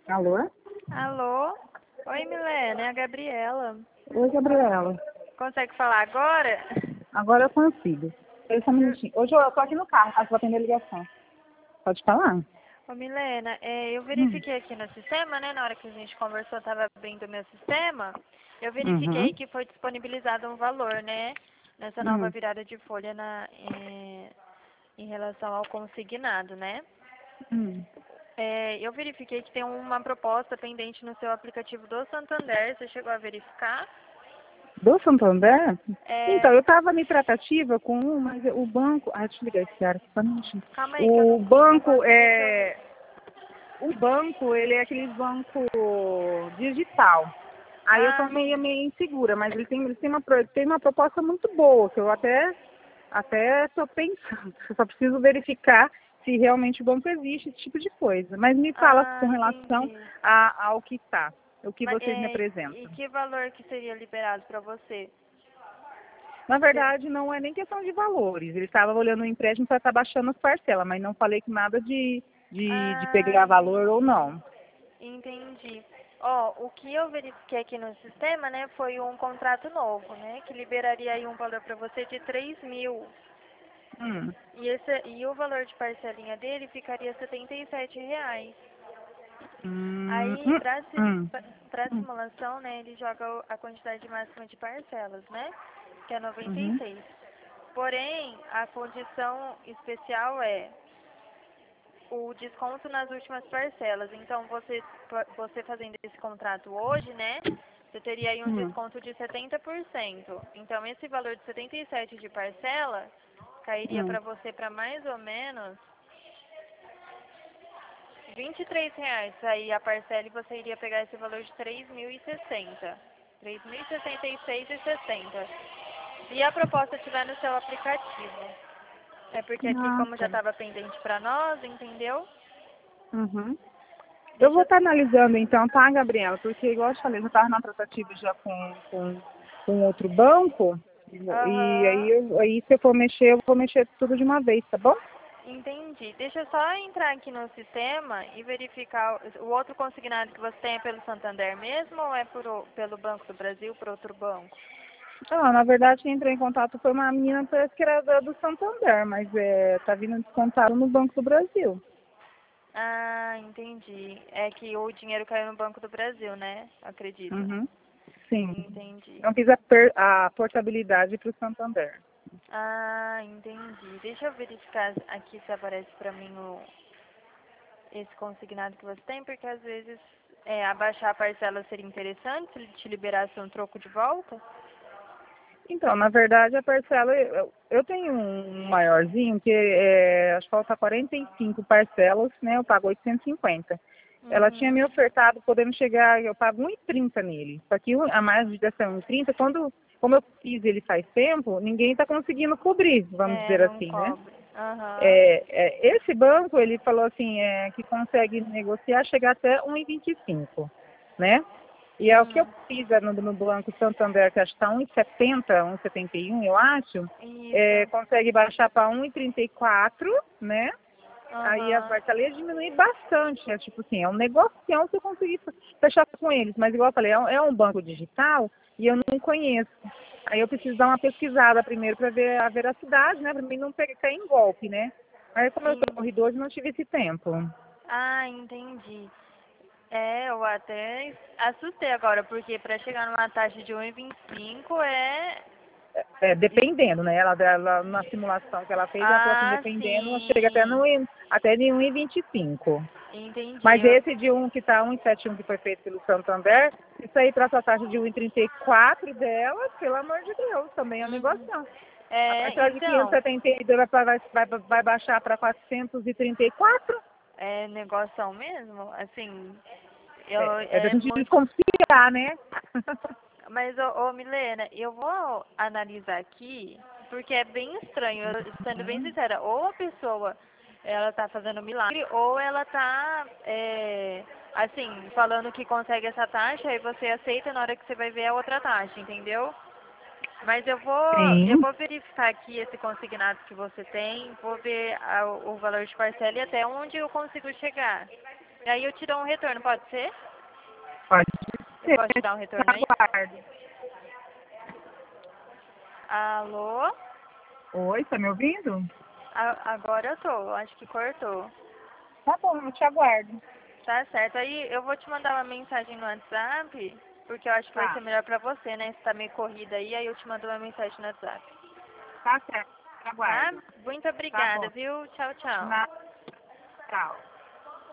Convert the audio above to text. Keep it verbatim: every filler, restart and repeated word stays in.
Alô? Alô? Oi, Milena, é a Gabriela. Oi, Gabriela. Consegue falar agora? Agora eu consigo. Espera só um minutinho. Hoje eu tô aqui no carro, acho que vou atender a ligação. Pode falar? Ô, Milena, é, eu Hum. verifiquei aqui no sistema, né? Na hora que a gente conversou, estava abrindo o meu sistema. Eu Uhum. verifiquei que foi disponibilizado um valor, né? Nessa nova Hum. virada de folha na, em, em relação ao consignado, né? Hum. É, eu verifiquei que tem uma proposta pendente no seu aplicativo do Santander. Você chegou a verificar? Do Santander? Então, É, eu tava em tratativa com um, mas o banco... Ah, deixa eu ligar esse cara aqui, só um minutinho. calma aí que eu O não, não banco consegui te ouvir. é... O banco, ele é aquele banco digital. Aí eu tô Ah, meio, sim. meio insegura, mas ele tem, ele tem, uma, pro- tem uma proposta muito boa, que eu até até estou pensando. Eu só preciso verificar se realmente o banco existe, esse tipo de coisa. Mas me fala Ah, com relação entendi. a, ao que está, o que Mas, vocês me é, e apresentam. que valor que seria liberado para você? Na Cê- verdade, não é nem questão de valores. Ele estava olhando o empréstimo para estar baixando as parcelas, mas não falei com nada de, de, de Ah, pegar valor ou entendi. não. Entendi. Ó, o que eu verifiquei aqui no sistema, né, foi um contrato novo, né, que liberaria aí um valor para você de três mil. Hum. E, esse, e o valor de parcelinha dele ficaria setenta e sete reais. Hum, Aí, hum, para hum, para hum, simulação, né, ele joga o- a quantidade máxima de parcelas, né, que é noventa e uhum, seis. Porém, a condição especial é o desconto nas últimas parcelas. Então, você, você fazendo esse contrato hoje, né, você teria aí um hum, desconto de setenta por cento. Então, esse valor de setenta e sete de parcela cairia hum. para você para mais ou menos vinte e três reais. Aí a parcela e você iria pegar esse valor de três mil e sessenta. três mil e sessenta e seis e sessenta. Se a proposta estiver no seu aplicativo. É porque aqui, como já Nossa. estava pendente para nós, entendeu? Uhum. Eu Deixa vou eu... estar analisando então, tá, Gabriela? Porque, igual eu te falei, eu estava na tratativa já com, com, com outro banco. E aí, Aham, eu- aí, se eu for mexer, eu vou mexer tudo de uma vez, tá bom? entendi. Deixa eu só entrar aqui no sistema e verificar o o outro consignado que você tem é pelo Santander mesmo ou é por, o- pelo Banco do Brasil, por outro banco? Ah, na verdade, quem entrou em contato foi uma menina, parece que era da- do Santander, mas é, tá vindo descontado no Banco do Brasil. Ah, entendi. É que o dinheiro caiu no Banco do Brasil, né? Acredito. Uhum. Sim. Entendi. Não fiz a, per- a portabilidade para o Santander. Ah, entendi. Deixa eu verificar aqui se aparece pra mim o, esse consignado que você tem, porque às vezes é, abaixar a parcela seria interessante se ele te liberasse um troco de volta. Então, na verdade, a parcela, eu, eu tenho um maiorzinho que é, acho que falta quarenta e cinco parcelas, né? Eu pago oitocentos e cinquenta. Ela tinha me Uhum. ofertado, podendo chegar, eu pago um e trinta nele. Só que o- a mais de dessa um e trinta, quando, como eu fiz ele faz tempo, ninguém está conseguindo cobrir, vamos É, dizer não assim, né? cobre. Aham. É, é, esse banco, ele falou assim, é, que consegue negociar, chegar até um e vinte e cinco, né? E é o que eu Hum. fiz é, no, no Banco Santander, que acho que está um e setenta, um e setenta e um, eu acho, é, Isso. consegue baixar para um e trinta e quatro, né? Aí a Aham. parcela ia diminuir bastante, é tipo assim, é um negocião se eu conseguir fechar com eles, mas igual eu falei, é um, é um banco digital e eu não conheço. Aí eu preciso dar uma pesquisada primeiro para ver a veracidade, né? Para mim não pegar, cair em golpe, né? Aí como eu estou Sim. corrido hoje, não tive esse tempo. Ah, entendi. É, eu até assustei agora, porque para chegar numa taxa de um e vinte e cinco é. É, dependendo, né? Ela, ela, na simulação que ela fez, ela falou assim, Ah, dependendo, chega até, no, sim. até de um e vinte e cinco. Entendi. Mas Eu- esse de um que está um e setenta e um que foi feito pelo Santander, isso aí para essa taxa de um e trinta e quatro dela, pelo amor de Deus, também é um Uhum. negócio. A É, parcela de quinhentos e então, setenta e dois vai, vai, vai, vai baixar para quatrocentos e trinta e quatro. é negócio mesmo, assim, eu, É, é da é gente muito. desconfiar, né? Mas, ô, ô, Milena, eu vou analisar aqui, porque é bem estranho, eu, sendo bem Hum. sincera, ou a pessoa, ela tá fazendo milagre, ou ela tá, é, assim, falando que consegue essa taxa, e você aceita na hora que você vai ver a outra taxa, entendeu? Mas eu vou, eu Sim. vou verificar aqui esse consignado que você tem, vou ver a- o valor de parcela e até onde eu consigo chegar. Aí eu te dou um retorno, pode ser? Pode Eu posso te dar um retorno aí? Aguardo. Alô? Oi, tá me ouvindo? A- agora eu tô, acho que cortou. Tá bom, eu te aguardo. Tá certo. Aí eu vou te mandar uma mensagem no WhatsApp, porque eu acho que vai Tá, ser melhor pra você, né? Você tá meio corrida aí, aí eu te mando uma mensagem no WhatsApp. tá certo, te Tá? aguardo. Muito Tá obrigada, bom. viu? Tchau, tchau. Na... Tchau.